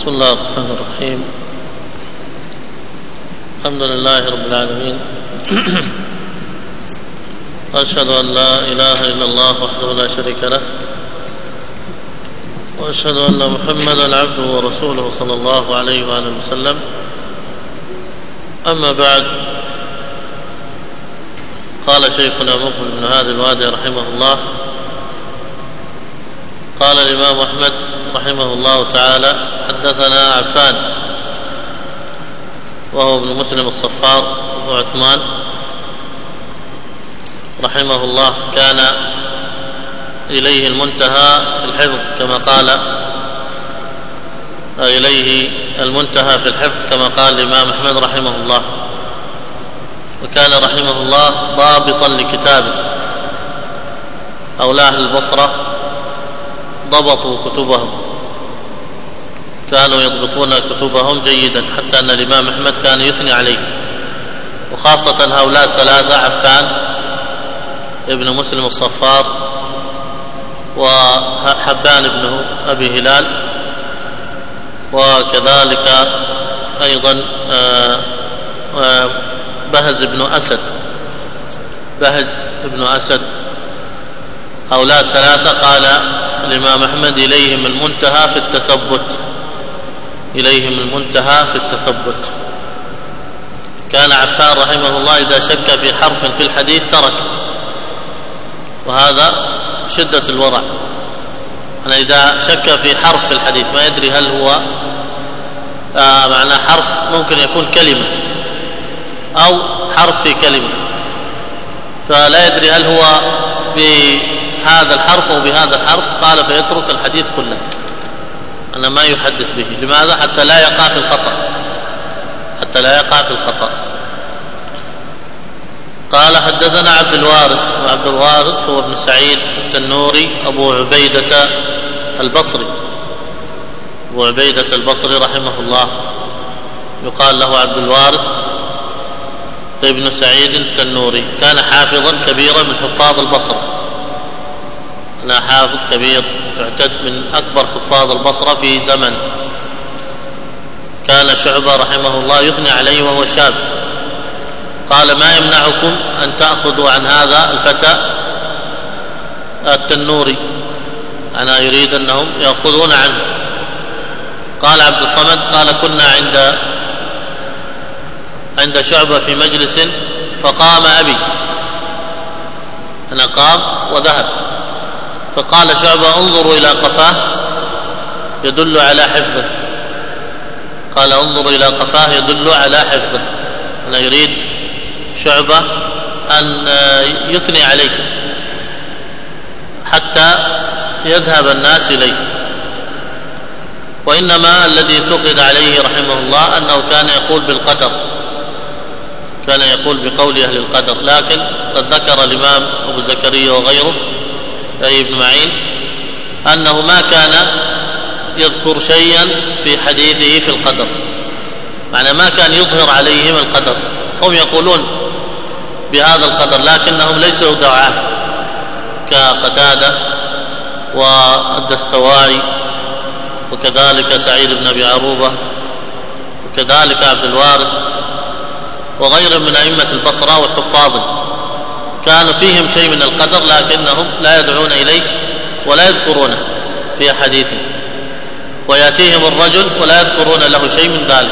بسم الله الرحمن الرحيم. الحمد لله رب العالمين، وأشهد أن لا إله إلا الله وحده لا شريك له، وأشهد أن محمدا عبده ورسوله صلى الله عليه وآله وسلم. أما بعد، قال شيخنا مقبل بن هادي الوادي رحمه الله: قال الإمام أحمد رحمه الله تعالى: حدثنا عفان وهو ابن مسلم الصفار وعثمان رحمه الله، كان إليه المنتهى في الحفظ كما قال إليه المنتهى في الحفظ كما قال الإمام أحمد رحمه الله. وكان رحمه الله ضابطا لكتابه، أولى أهل البصرة ضبطوا كتبهم، كانوا يضبطون كتبهم جيدا، حتى أن الإمام أحمد كان يثني عليه، وخاصة هؤلاء الثلاثة: عفان ابن مسلم الصفار، وحبان ابن أبي هلال، وكذلك أيضا بهز ابن أسد. هؤلاء الثلاثة قال الإمام أحمد: إليهم المنتهى في التثبت. كان عفان رحمه الله إذا شك في حرف في الحديث ترك، وهذا شدة الورع. أنا إذا شك في حرف في الحديث ما يدري هل هو معنى حرف، ممكن يكون كلمة أو حرف في كلمة، فلا يدري هل هو بهذا الحرف أو بهذا الحرف، قال فيترك الحديث كله، أنا ما يحدث به. لماذا؟ حتى لا يقع في الخطأ. قال: حدثنا عبد الوارث، وعبد الوارث هو ابن سعيد التنوري أبو عبيدة البصري رحمه الله، يقال له عبد الوارث ابن سعيد التنوري. كان حافظا كبيرا من حفاظ البصرة، أنا حافظ كبير يعتد من أكبر حفاظ البصرة في زمنه. كان شعبة رحمه الله يثني عليه وهو شاب، قال: ما يمنعكم أن تأخذوا عن هذا الفتى التنوري؟ أنا يريد أنهم يأخذون عنه. قال عبد الصمد: قال: كنا عند شعبة في مجلس، فقام أبي، أنا قام وذهب، فقال شعبة: انظروا إلى قفاه يدل على حفظه. قال: انظروا إلى قفاه يدل على حفظه. أنا يريد شعبة أن يثني عليه حتى يذهب الناس إليه. وإنما الذي انتقد عليه رحمه الله أنه كان يقول بالقدر، كان يقول بقول أهل القدر، لكن قد ذكر الإمام أبو زكريا وغيره أي ابن معين أنه ما كان يذكر شيئا في حديثه في القدر، معنى ما كان يظهر عليهم القدر. هم يقولون بهذا القدر لكنهم ليسوا دعاة كقتادة والدستوائي، وكذلك سعيد بن أبي عروبة، وكذلك عبد الوارث وغيرهم من أئمة البصرة وحفاظه، كان فيهم شيء من القدر لكنهم لا يدعون إليه ولا يذكرونه في حديثه، ويأتيهم الرجل ولا يذكرون له شيء من ذلك،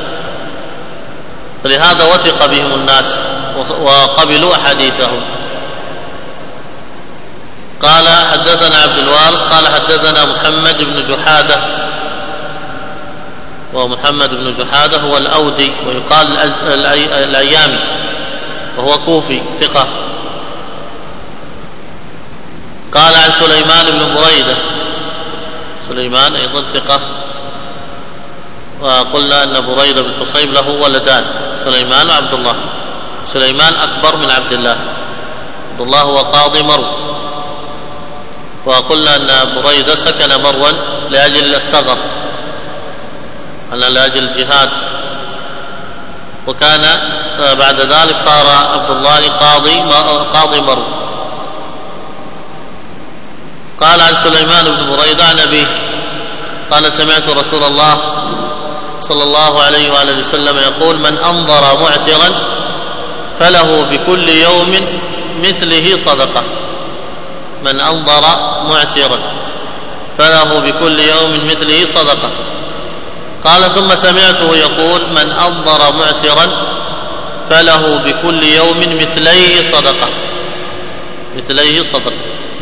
فلهذا وثق بهم الناس وقبلوا أحاديثهم. قال: حدثنا عبد الوارث قال: حدثنا محمد بن جحادة، ومحمد بن جحادة هو الأودي ويقال الأيامي، وهو كوفي ثقة. قال: عن سليمان بن بريدة، سليمان أيضا ثقة، وقلنا أن بريدة بن حصيب له ولدان، سليمان وعبد الله. سليمان أكبر من عبد الله، عبد الله هو قاضي مرو، وقلنا أن بريدة سكن مروا لأجل الثغر، لأجل الجهاد، وكان بعد ذلك صار عبد الله قاضي مرو. قال: عن سليمان بن بريدة عن أبيه قال: سمعت رسول الله صلى الله عليه وآله وسلم يقول: من أنظر معسرا فله بكل يوم مثله صدقة. من أنظر معسرا فله بكل يوم مثله صدقة. قال: ثم سمعته يقول: من أنظر معسرا فله بكل يوم مثليه صدقة. مثليه صدقة.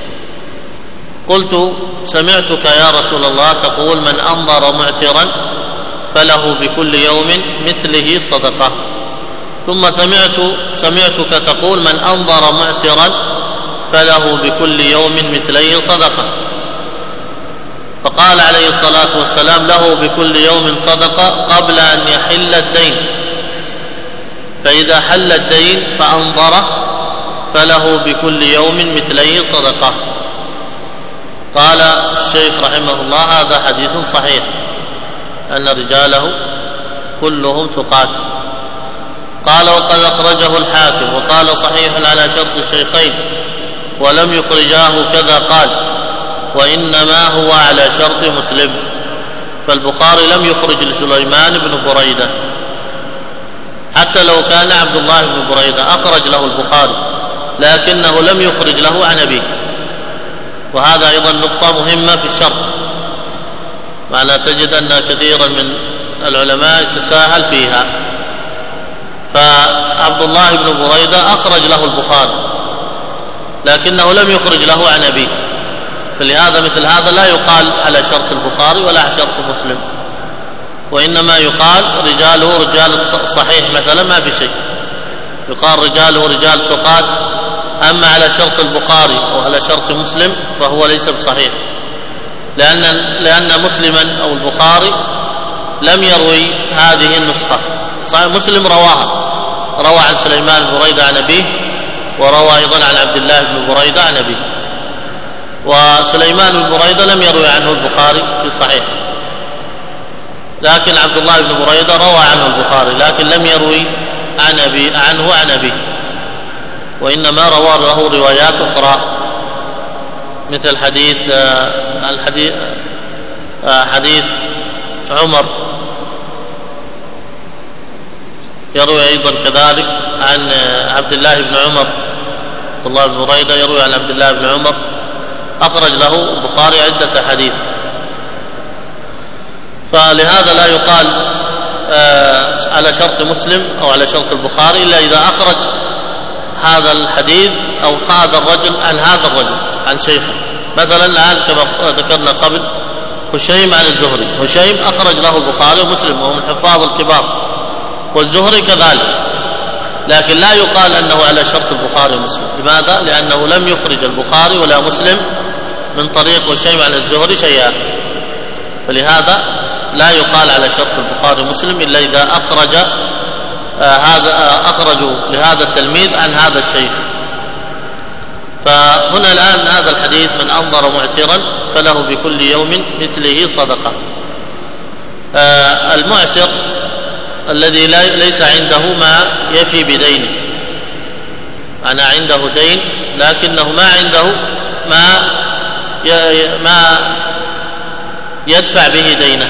قلت: سمعتك يا رسول الله تقول: من أنظر معسرا فله بكل يوم مثله صدقة. ثم سمعتك تقول: من أنظر معسرا فله بكل يوم مثليه صدقة. فقال عليه الصلاة والسلام: له بكل يوم صدقة قبل أن يحل الدين، فإذا حل الدين فأنظره فله بكل يوم مثليه صدقة. قال الشيخ رحمه الله: هذا حديث صحيح أن رجاله كلهم ثقات. قال: وقد أخرجه الحاكم وقال صحيح على شرط الشيخين ولم يخرجاه كذا قال، وإنما هو على شرط مسلم. فالبخاري لم يخرج لسليمان بن بريدة، حتى لو كان عبد الله بن بريدة أخرج له البخاري، لكنه لم يخرج له عن أبيه. وهذا أيضا نقطة مهمة في الشرط، معنى تجد أن كثيرا من العلماء يتساهل فيها. فعبد الله بن بريدة أخرج له البخاري لكنه لم يخرج له عن أبيه، فلهذا مثل هذا لا يقال على شرط البخاري ولا على شرط مسلم، وإنما يقال رجاله رجال صحيح مثلا، ما في شيء، يقال رجاله رجال ثقات. أما على شرط البخاري أو على شرط مسلم فهو ليس بصحيح، لأن مسلما أو البخاري لم يروي هذه النسخة. صحيح مسلم روى عن سليمان بن بريدة عن أبيه، وروى أيضا عن عبد الله بن بريدة عن أبيه. وسليمان بن بريدة لم يروي عنه البخاري في صحيح، لكن عبد الله بن بريدة روى عنه البخاري لكن لم يروي عنه عن أبيه، وإنما روى له روايات أخرى، مثل حديث عمر، يروي أيضا كذلك عن عبد الله بن عمر. عبد الله بن بريدة يروي عن عبد الله بن عمر، أخرج له البخاري عدة حديث. فلهذا لا يقال على شرط مسلم أو على شرط البخاري إلا إذا أخرج هذا الحديث أو هذا الرجل عن هذا الرجل عن شيخه. مثلا الآن كما ذكرنا قبل هشيم عن الزهري، هشيم أخرج له البخاري ومسلم وهو من حفاظ الكبار، والزهري كذلك، لكن لا يقال أنه على شرط البخاري ومسلم. لماذا؟ لأنه لم يخرج البخاري ولا مسلم من طريق هشيم عن الزهري شيئا، فلهذا لا يقال على شرط البخاري ومسلم إلا إذا أخرجوا لهذا التلميذ عن هذا الشيخ. فهنا الآن هذا الحديث: من أنظر معسرا فله بكل يوم مثله صدقة. المعسر الذي ليس عنده ما يفي بدينه، أنا عنده دين لكنه ما عنده ما يدفع به دينه،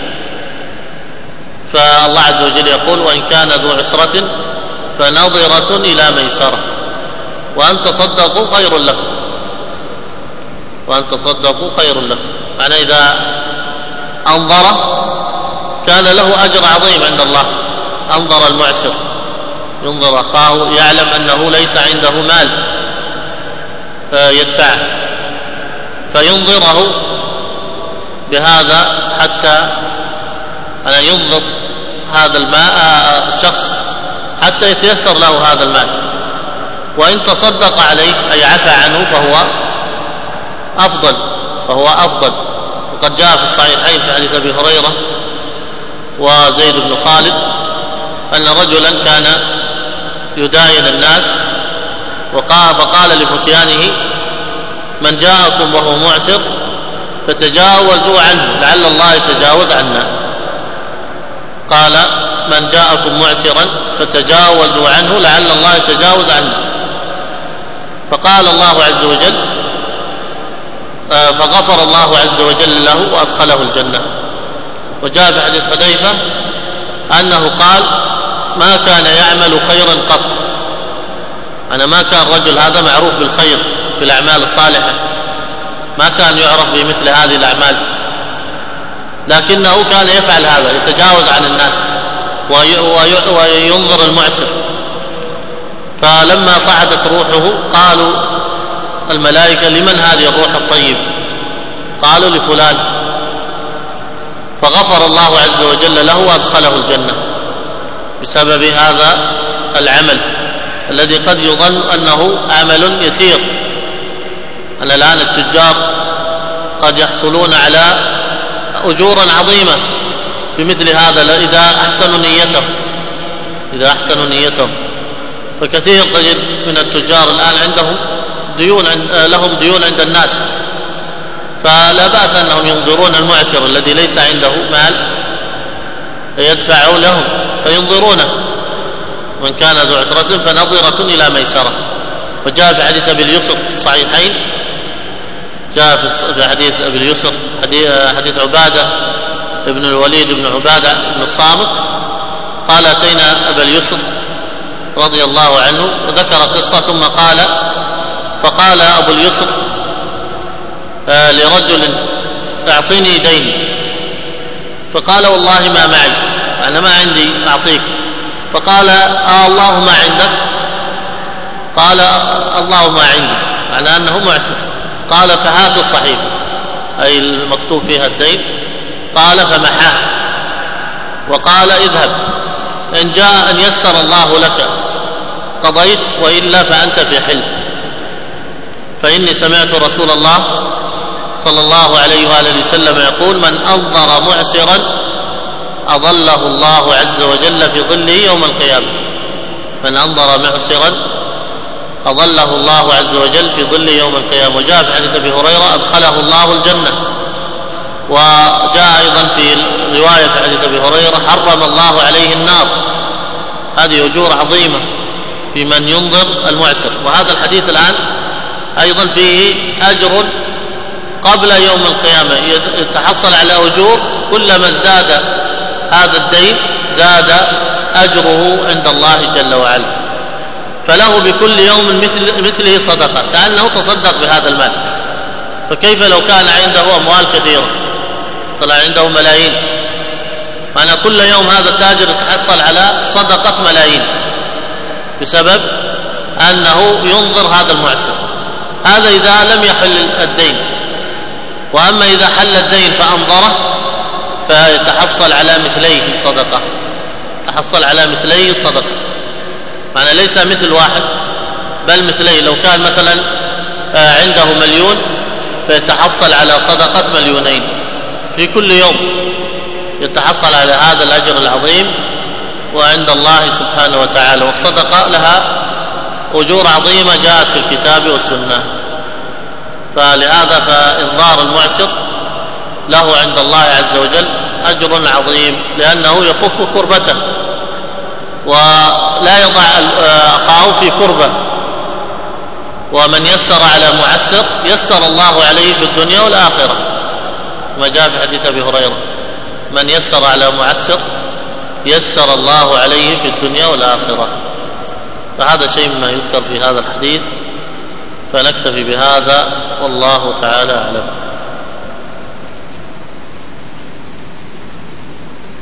فالله عز وجل يقول: وإن كان ذو عسرة فنظرة إلى ميسرة وأن تصدقوا خير لكم. وأن تصدقوا خير لكم، معنى إذا أنظره كان له أجر عظيم عند الله. أنظر المعسر، ينظر أخاه، يعلم أنه ليس عنده مال يدفعه، فينظره بهذا حتى أن ينظر هذا الشخص حتى يتيسر له هذا المال. وإن تصدق عليه أي عفى عنه فهو أفضل. وقد جاء في الصحيحين في حديث أبي هريرة وزيد بن خالد أن رجلا كان يداين الناس فقال لفتيانه: من جاءكم وهو معسر فتجاوزوا عنه لعل الله يتجاوز عنا. قال: من جاءكم معسرا فتجاوزوا عنه لعل الله يتجاوز عنا. فقال الله عز وجل: فغفر الله عز وجل له وأدخله الجنة. وجاء في حديث حذيفة أنه قال ما كان يعمل خيرا قط. أنا ما كان الرجل هذا معروف بالخير بالأعمال الصالحة، ما كان يعرف بمثل هذه الأعمال، لكنه كان يفعل هذا، يتجاوز عن الناس وينظر المعسر. فلما صعدت روحه قالوا الملائكة لمن هذه الروح الطيب؟ قالوا لفلان، فغفر الله عز وجل له وأدخله الجنة بسبب هذا العمل الذي قد يظن أنه عمل يسير. أن الآن التجار قد يحصلون على أجورا عظيمة بمثل هذا إذا أحسنوا نيتهم. فكثير تجد من التجار الآن عندهم لهم ديون عند الناس، فلا بأس أنهم ينظرون المعسر الذي ليس عنده مال يدفعوا لهم فينظرونه، من كان ذو عسرة فنظرة إلى ميسرة. وجاء في حديث أبي اليسر في الصحيحين، جاء في حديث أبي اليسر حديث عبادة ابن الوليد بن عبادة بن الصامت قال أتينا أبا اليسر رضي الله عنه وذكر قصة، ثم فقال أبو اليسر لرجل أعطني دين، فقال والله ما معي، أنا ما عندي أعطيك. فقال الله ما عندك؟ قال الله ما عندي، معنى أنه معسر. قال فهات الصحيفة أي المكتوب فيها الدين. قال فمحاه وقال اذهب، إن جاء أن يسر الله لك قضيت، وإلا فأنت في حل، فإني سمعت رسول الله صلى الله عليه وآله وسلم يقول من أنظر معسرا أظله الله عز وجل في ظله يوم القيامة. من أنظر معسرا أظله الله عز وجل في ظله يوم القيامة. وجاء في حديث أبي هريرة أدخله الله الجنة. وجاء أيضا في رواية في حديث أبي هريرة حرم الله عليه النار. هذه أجور عظيمة في من ينظر المعسر. وهذا الحديث الآن أيضا فيه أجر قبل يوم القيامة، يتحصل على أجور، كلما ازداد هذا الدين زاد أجره عند الله جل وعلا. فله بكل يوم مثله صدقة، كأنه تصدق بهذا المال. فكيف لو كان عنده أموال كثيرة، طلع عنده ملايين، معنى كل يوم هذا التاجر يتحصل على صدقة ملايين بسبب أنه ينظر هذا المعسر. هذا إذا لم يحل الدين. وأما إذا حل الدين فأنظره فيتحصل على مثليه صدقة، تحصل على مثليه صدقة، معنى ليس مثل واحد بل مثليه. لو كان مثلا عنده 1,000,000 فيتحصل على صدقة 2,000,000 في كل يوم، يتحصل على هذا الأجر العظيم وعند الله سبحانه وتعالى. والصدقة لها أجور عظيمة جاءت في الكتاب والسنة. فلهذا فإنظار المعسر له عند الله عز وجل أجر عظيم، لأنه يفك كربته ولا يضع أخاه في كربة. ومن يسر على معسر يسر الله عليه في الدنيا والآخرة، ما جاء في حديث أبي هريرة من يسر على معسر يسر الله عليه في الدنيا والآخرة. فهذا شيء مما يذكر في هذا الحديث، فنكتفي بهذا والله تعالى أعلم.